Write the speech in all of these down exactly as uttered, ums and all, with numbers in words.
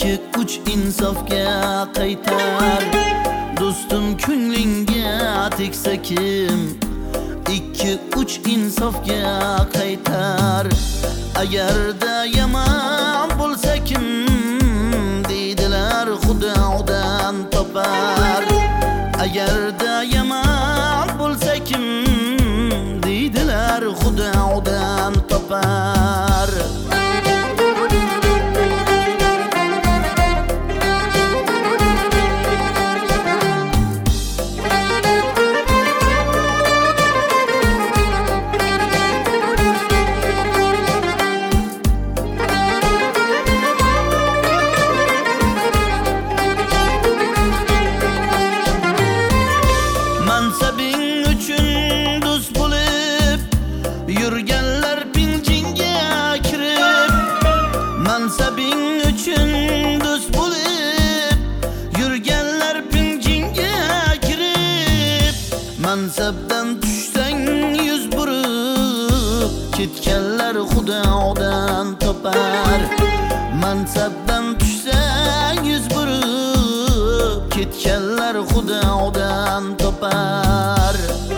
ikki uch insofga qaytar. Do'stim ko'nglingga tegsa kim, ikki uch insofga qaytar. Agarda yomon bo'lsa kim, deydilar Xudodan topar. Agarda yomon bo'lsa kim, deydilar Xudodan topar. Mansabing uchun do'st bo'lib yurganlar pinjingga kirib, mansabing uchun do'st bo'lib yurganlar pinjingga kirib, mansabdan tushsang yuz burib ketganlar Xudodan topar. Mansabdan tushsang yuz burib ketganlar Xudodan topar.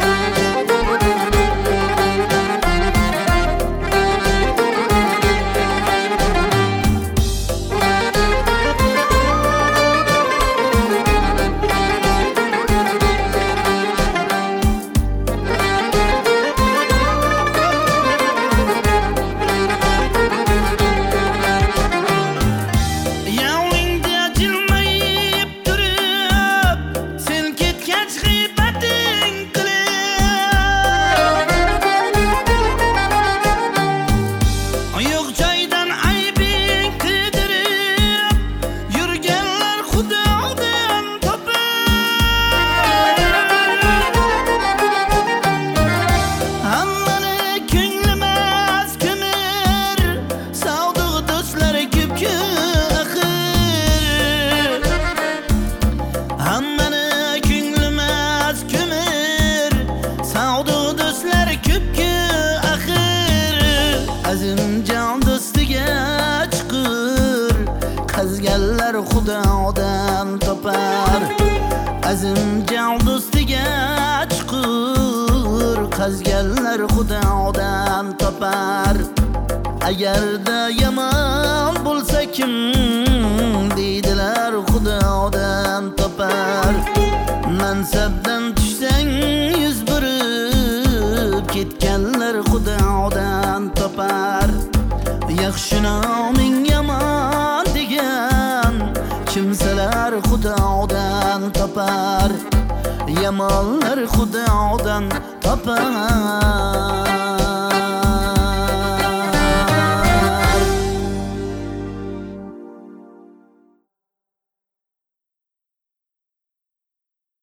Azimjon do'stiga chiqir, qazganlar Xudodan topar. Azimjon do'stiga chiqir, qazganlar Xudodan topar. Agarda yomon bo'lsa kim, deydilar Xudodan topar. Mansabdan tushsang yuz burib ketganlar Xudodan topar. Yaxshi noming yomon degan kimsalar Xudodan topar. Yomonlar Xudodan topar.